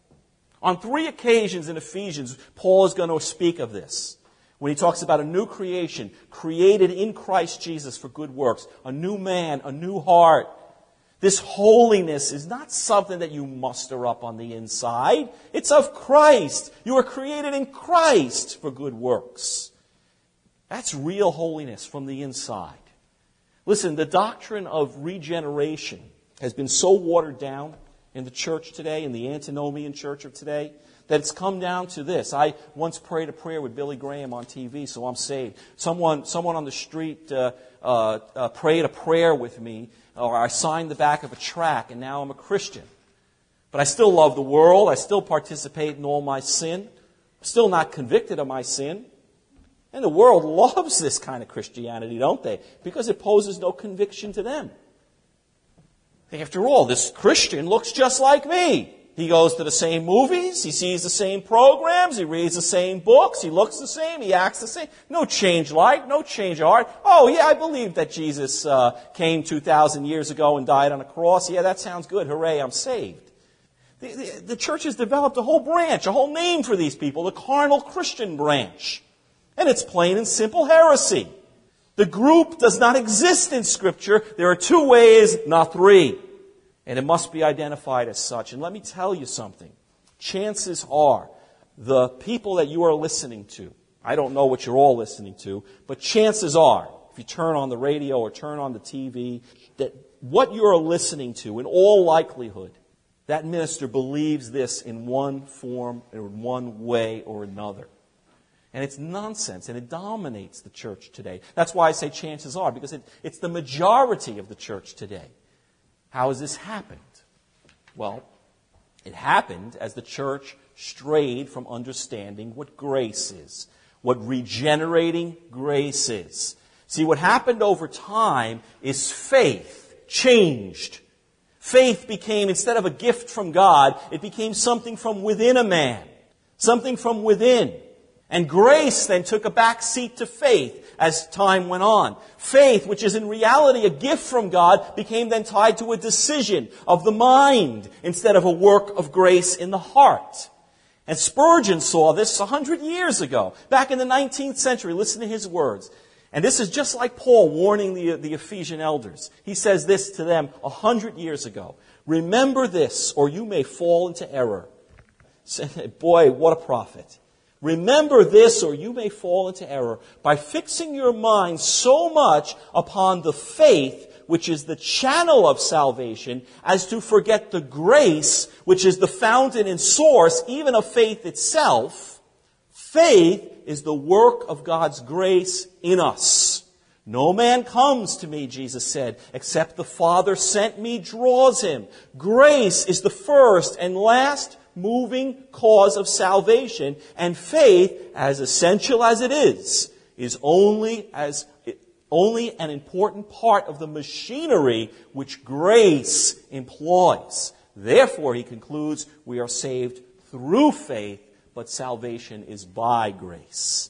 On three occasions in Ephesians, Paul is going to speak of this. When he talks about a new creation, created in Christ Jesus for good works, a new man, a new heart. This holiness is not something that you muster up on the inside. It's of Christ. You are created in Christ for good works. That's real holiness from the inside. Listen, the doctrine of regeneration has been so watered down in the church today, in the antinomian church of today, that it's come down to this. I once prayed a prayer with Billy Graham on T V, so I'm saved. Someone, someone on the street uh, uh, uh, prayed a prayer with me, or I signed the back of a tract, and now I'm a Christian. But I still love the world. I still participate in all my sin. I'm still not convicted of my sin. And the world loves this kind of Christianity, don't they? Because it poses no conviction to them. After all, this Christian looks just like me. He goes to the same movies, he sees the same programs, he reads the same books, he looks the same, he acts the same. No change like, no change of heart. Oh, yeah, I believe that Jesus uh, came two thousand years ago and died on a cross. Yeah, that sounds good. Hooray, I'm saved. The, the, the church has developed a whole branch, a whole name for these people, the carnal Christian branch. And it's plain and simple heresy. The group does not exist in Scripture. There are two ways, not three. And it must be identified as such. And let me tell you something. Chances are, the people that you are listening to, I don't know what you're all listening to, but chances are, if you turn on the radio or turn on the T V, that what you're listening to, in all likelihood, that minister believes this in one form or in one way or another. And it's nonsense, and it dominates the church today. That's why I say chances are, because it, it's the majority of the church today. How has this happened? Well, it happened as the church strayed from understanding what grace is, what regenerating grace is. See, what happened over time is faith changed. Faith became, instead of a gift from God, it became something from within a man, something from within. And grace then took a back seat to faith as time went on. Faith, which is in reality a gift from God, became then tied to a decision of the mind instead of a work of grace in the heart. And Spurgeon saw this a hundred years ago, back in the nineteenth century. Listen to his words. And this is just like Paul warning the, the Ephesian elders. He says this to them a hundred years ago. Remember this, or you may fall into error. Boy, what a prophet. Remember this, or you may fall into error, by fixing your mind so much upon the faith, which is the channel of salvation, as to forget the grace, which is the fountain and source, even of faith itself. Faith is the work of God's grace in us. No man comes to me, Jesus said, except the Father sent me draws him. Grace is the first and last moving cause of salvation, and faith, as essential as it is, is only as only an important part of the machinery which grace employs. Therefore, he concludes, we are saved through faith, but salvation is by grace.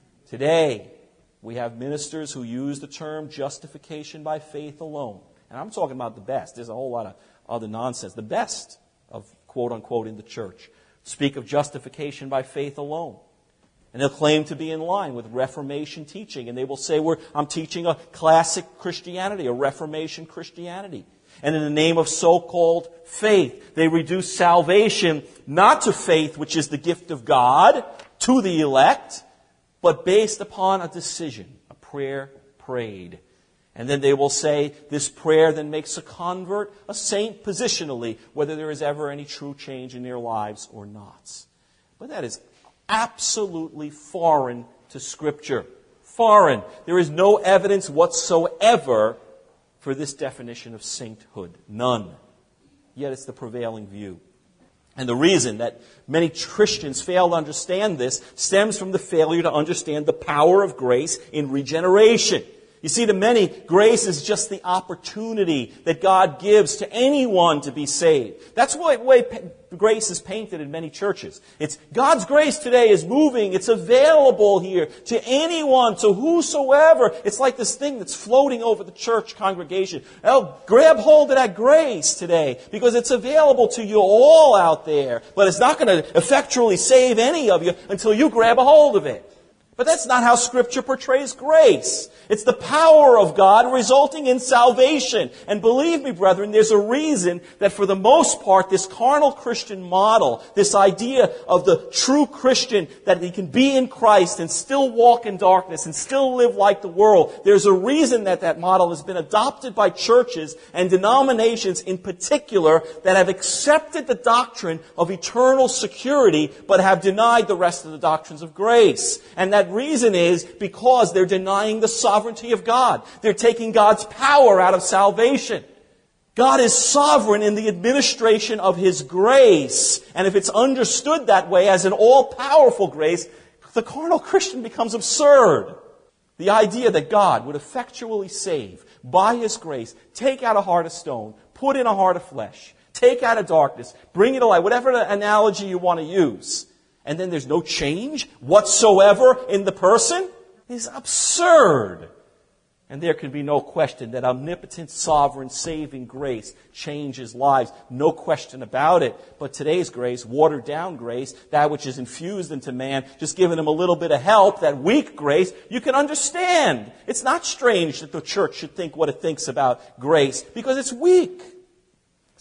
Today, we have ministers who use the term justification by faith alone. And I'm talking about the best. There's a whole lot of other nonsense. The best of quote unquote in the church speak of justification by faith alone. And they'll claim to be in line with Reformation teaching. And they will say, We're, I'm teaching a classic Christianity, a Reformation Christianity. And in the name of so-called faith, they reduce salvation not to faith, which is the gift of God, to the elect, but based upon a decision, a prayer prayed. And then they will say, this prayer then makes a convert a saint positionally, whether there is ever any true change in their lives or not. But that is absolutely foreign to Scripture. Foreign. There is no evidence whatsoever for this definition of sainthood. None. Yet it's the prevailing view. And the reason that many Christians fail to understand this stems from the failure to understand the power of grace in regeneration. You see, to many, grace is just the opportunity that God gives to anyone to be saved. That's why the way grace is painted in many churches. It's God's grace today is moving. It's available here to anyone, to whosoever. It's like this thing that's floating over the church congregation. Oh, grab hold of that grace today because it's available to you all out there. But it's not going to effectually save any of you until you grab a hold of it. But that's not how Scripture portrays grace. It's the power of God resulting in salvation. And believe me, brethren, there's a reason that for the most part, this carnal Christian model, this idea of the true Christian, that he can be in Christ and still walk in darkness and still live like the world, there's a reason that that model has been adopted by churches and denominations in particular that have accepted the doctrine of eternal security but have denied the rest of the doctrines of grace. And that reason is because they're denying the sovereignty of God. They're taking God's power out of salvation. God is sovereign in the administration of His grace. And if it's understood that way as an all-powerful grace, the carnal Christian becomes absurd. The idea that God would effectually save by His grace, take out a heart of stone, put in a heart of flesh, take out of darkness, bring it to light, whatever analogy you want to use, and then there's no change whatsoever in the person, is absurd. And there can be no question that omnipotent, sovereign, saving grace changes lives. No question about it. But today's grace, watered down grace, that which is infused into man, just giving him a little bit of help, that weak grace, you can understand. It's not strange that the church should think what it thinks about grace, because it's weak.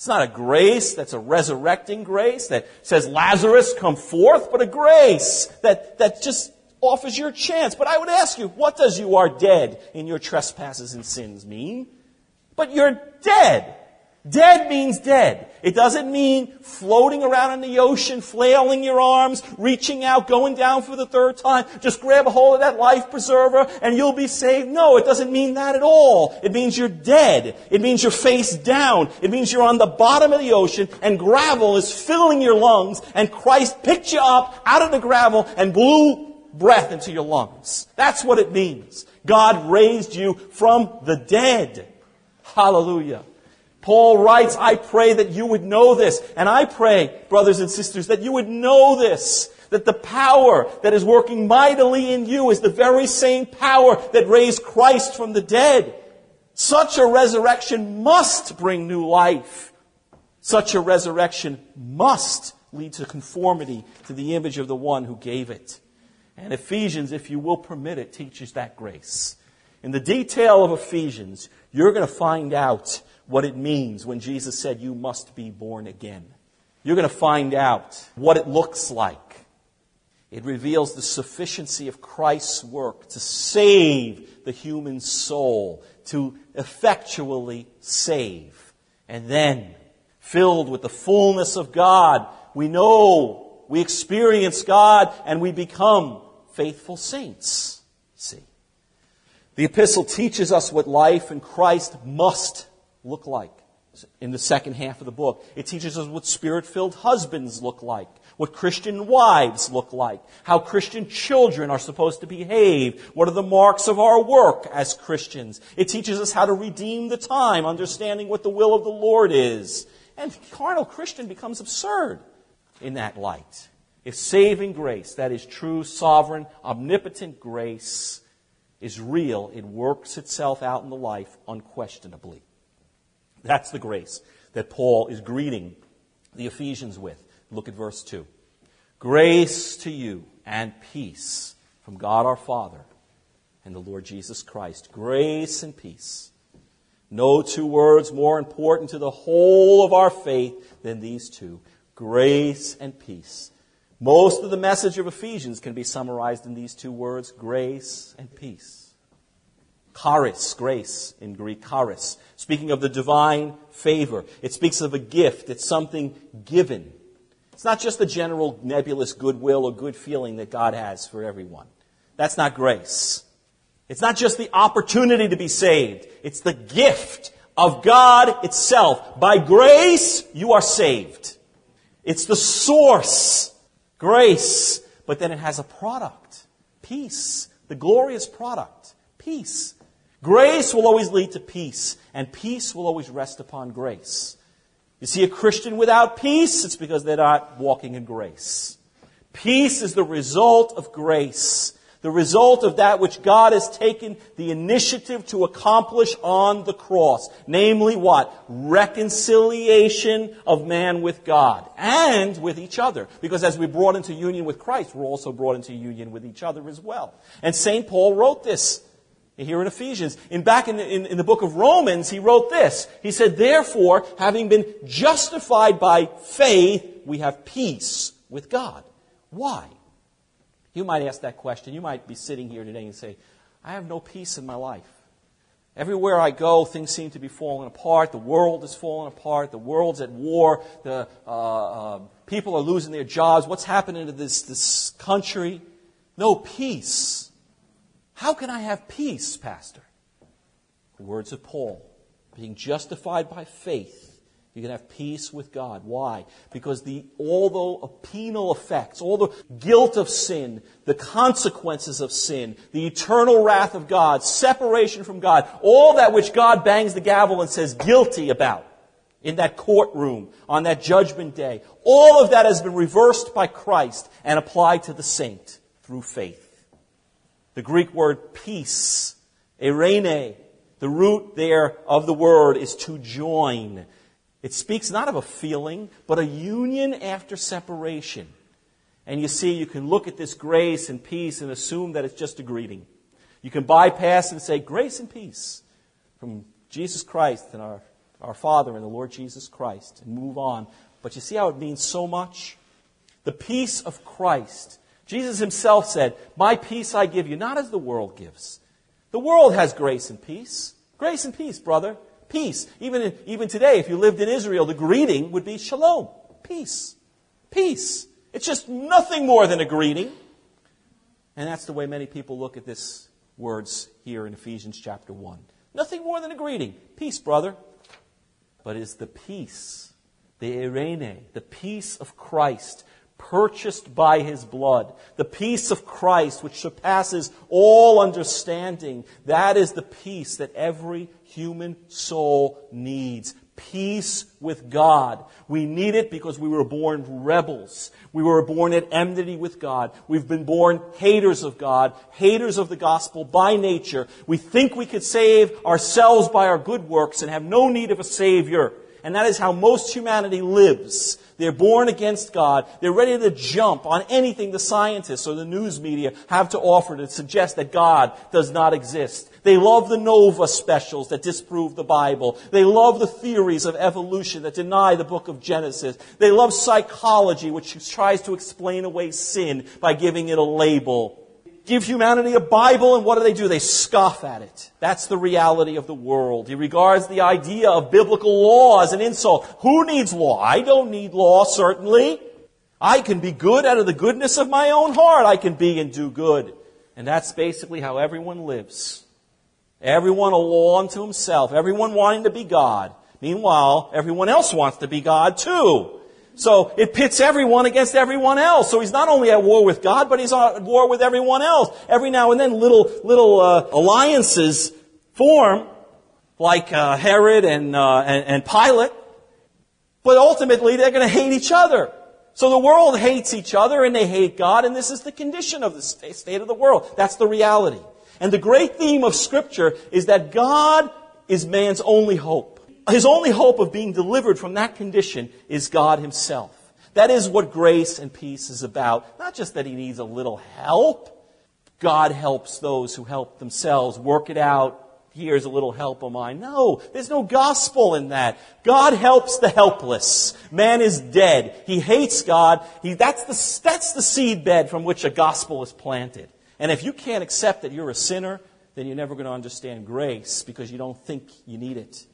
It's not a grace that's a resurrecting grace that says, Lazarus, come forth, but a grace that, that just offers you a chance. But I would ask you, what does you are dead in your trespasses and sins mean? But you're dead. Dead means dead. It doesn't mean floating around in the ocean, flailing your arms, reaching out, going down for the third time. Just grab a hold of that life preserver and you'll be saved. No, it doesn't mean that at all. It means you're dead. It means you're face down. It means you're on the bottom of the ocean and gravel is filling your lungs and Christ picked you up out of the gravel and blew breath into your lungs. That's what it means. God raised you from the dead. Hallelujah. Paul writes, I pray that you would know this. And I pray, brothers and sisters, that you would know this. That the power that is working mightily in you is the very same power that raised Christ from the dead. Such a resurrection must bring new life. Such a resurrection must lead to conformity to the image of the one who gave it. And Ephesians, if you will permit it, teaches that grace. In the detail of Ephesians, you're going to find out what it means when Jesus said you must be born again. You're going to find out what it looks like. It reveals the sufficiency of Christ's work to save the human soul, to effectually save. And then, filled with the fullness of God, we know, we experience God, and we become faithful saints. See, the epistle teaches us what life in Christ must look like. In the second half of the book, it teaches us what Spirit-filled husbands look like, what Christian wives look like, how Christian children are supposed to behave, what are the marks of our work as Christians. It teaches us how to redeem the time, understanding what the will of the Lord is. And carnal Christian becomes absurd in that light. If saving grace, that is true, sovereign, omnipotent grace, is real, it works itself out in the life unquestionably. That's the grace that Paul is greeting the Ephesians with. Look at verse two. Grace to you and peace from God our Father and the Lord Jesus Christ. Grace and peace. No two words more important to the whole of our faith than these two. Grace and peace. Most of the message of Ephesians can be summarized in these two words, grace and peace. Charis, grace in Greek, charis. Speaking of the divine favor. It speaks of a gift. It's something given. It's not just the general nebulous goodwill or good feeling that God has for everyone. That's not grace. It's not just the opportunity to be saved. It's the gift of God itself. By grace, you are saved. It's the source, grace. But then it has a product, peace, the glorious product, peace. Grace will always lead to peace, and peace will always rest upon grace. You see a Christian without peace, it's because they're not walking in grace. Peace is the result of grace, the result of that which God has taken the initiative to accomplish on the cross. Namely what? Reconciliation of man with God and with each other. Because as we're brought into union with Christ, we're also brought into union with each other as well. And Saint Paul wrote this here in Ephesians. In back in the, in, in the book of Romans, he wrote this. He said, therefore, having been justified by faith, we have peace with God. Why? You might ask that question. You might be sitting here today and say, I have no peace in my life. Everywhere I go, things seem to be falling apart. The world is falling apart. The world's at war. The uh, uh, people are losing their jobs. What's happening to this, this country? No peace. How can I have peace, Pastor? The words of Paul. Being justified by faith, you can have peace with God. Why? Because the all the penal effects, all the guilt of sin, the consequences of sin, the eternal wrath of God, separation from God, all that which God bangs the gavel and says guilty about in that courtroom on that judgment day, all of that has been reversed by Christ and applied to the saint through faith. The Greek word peace, eirene, the root there of the word is to join. It speaks not of a feeling, but a union after separation. And you see, you can look at this grace and peace and assume that it's just a greeting. You can bypass and say, grace and peace from Jesus Christ and our, our Father and the Lord Jesus Christ, and move on. But you see how it means so much? The peace of Christ. Jesus himself said, my peace I give you, not as the world gives. The world has grace and peace. Grace and peace, brother. Peace. Even, in, even today, if you lived in Israel, the greeting would be shalom. Peace. Peace. It's just nothing more than a greeting. And that's the way many people look at this words here in Ephesians chapter one. Nothing more than a greeting. Peace, brother. But is the peace, the eirene, the peace of Christ, purchased by his blood, the peace of Christ which surpasses all understanding, that is the peace that every human soul needs. Peace with God. We need it because we were born rebels. We were born at enmity with God. We've been born haters of God, haters of the gospel by nature. We think we could save ourselves by our good works and have no need of a Savior. And that is how most humanity lives. They're born against God. They're ready to jump on anything the scientists or the news media have to offer to suggest that God does not exist. They love the Nova specials that disprove the Bible. They love the theories of evolution that deny the book of Genesis. They love psychology, which tries to explain away sin by giving it a label. Give humanity a Bible, and what do they do? They scoff at it. That's the reality of the world. He regards the idea of biblical law as an insult. Who needs law? I don't need law, certainly. I can be good out of the goodness of my own heart. I can be and do good. And that's basically how everyone lives. Everyone a law unto himself. Everyone wanting to be God. Meanwhile, everyone else wants to be God too. So it pits everyone against everyone else. So he's not only at war with God, but he's at war with everyone else. Every now and then little little uh, alliances form, like uh, Herod and, uh, and and Pilate. But ultimately they're going to hate each other. So the world hates each other and they hate God, and this is the condition of the state of the world. That's the reality. And the great theme of Scripture is that God is man's only hope. His only hope of being delivered from that condition is God himself. That is what grace and peace is about. Not just that he needs a little help. God helps those who help themselves. Work it out. Here's a little help of mine. No, there's no gospel in that. God helps the helpless. Man is dead. He hates God. He, that's the, that's the seedbed from which a gospel is planted. And if you can't accept that you're a sinner, then you're never going to understand grace because you don't think you need it.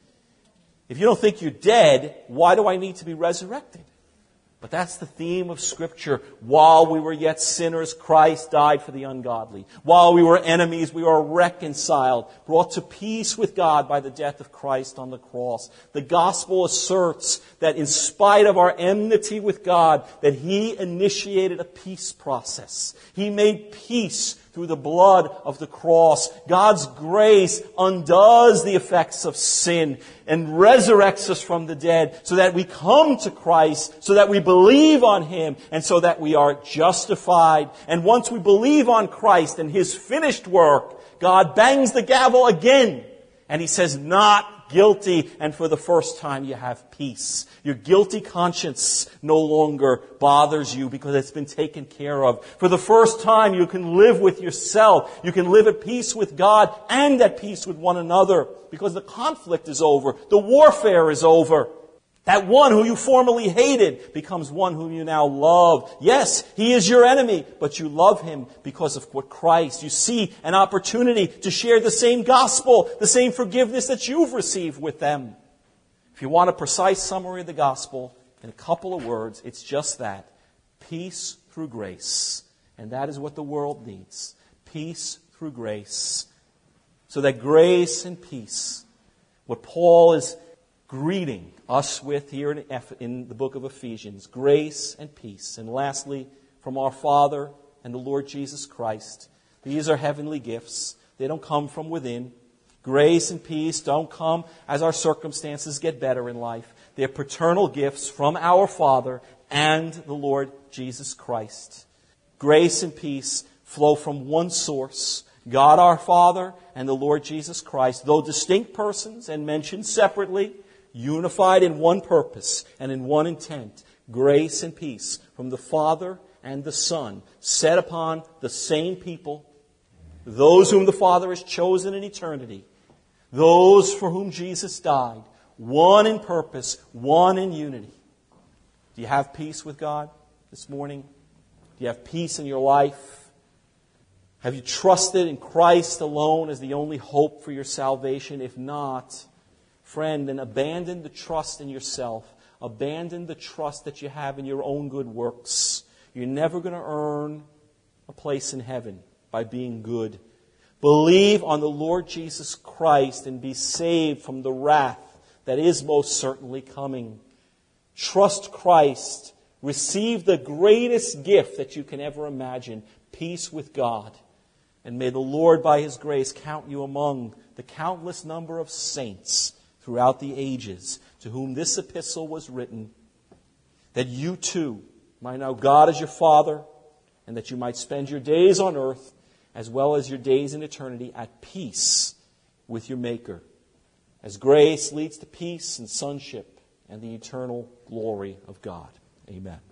If you don't think you're dead, why do I need to be resurrected? But that's the theme of Scripture. While we were yet sinners, Christ died for the ungodly. While we were enemies, we were reconciled, brought to peace with God by the death of Christ on the cross. The gospel asserts that in spite of our enmity with God, that he initiated a peace process. He made peace through the blood of the cross. God's grace undoes the effects of sin and resurrects us from the dead so that we come to Christ, so that we believe on him, and so that we are justified. And once we believe on Christ and his finished work, God bangs the gavel again. And he says, not guilty, and for the first time you have peace. Your guilty conscience no longer bothers you because it's been taken care of. For the first time you can live with yourself. You can live at peace with God and at peace with one another because the conflict is over. The warfare is over. That one who you formerly hated becomes one whom you now love. Yes, he is your enemy, but you love him because of what Christ. You see an opportunity to share the same gospel, the same forgiveness that you've received with them. If you want a precise summary of the gospel, in a couple of words, it's just that. Peace through grace. And that is what the world needs. Peace through grace. So that grace and peace, what Paul is greeting us with here in, in the book of Ephesians, grace and peace. And lastly, from our Father and the Lord Jesus Christ. These are heavenly gifts. They don't come from within. Grace and peace don't come as our circumstances get better in life. They're paternal gifts from our Father and the Lord Jesus Christ. Grace and peace flow from one source, God our Father and the Lord Jesus Christ, though distinct persons and mentioned separately, unified in one purpose and in one intent, grace and peace from the Father and the Son, set upon the same people, those whom the Father has chosen in eternity, those for whom Jesus died, one in purpose, one in unity. Do you have peace with God this morning? Do you have peace in your life? Have you trusted in Christ alone as the only hope for your salvation? If not, friend, then abandon the trust in yourself. Abandon the trust that you have in your own good works. You're never going to earn a place in heaven by being good. Believe on the Lord Jesus Christ and be saved from the wrath that is most certainly coming. Trust Christ. Receive the greatest gift that you can ever imagine, peace with God. And may the Lord, by His grace, count you among the countless number of saints throughout the ages to whom this epistle was written, that you too might know God as your Father, and that you might spend your days on earth as well as your days in eternity at peace with your Maker, as grace leads to peace and sonship and the eternal glory of God. Amen.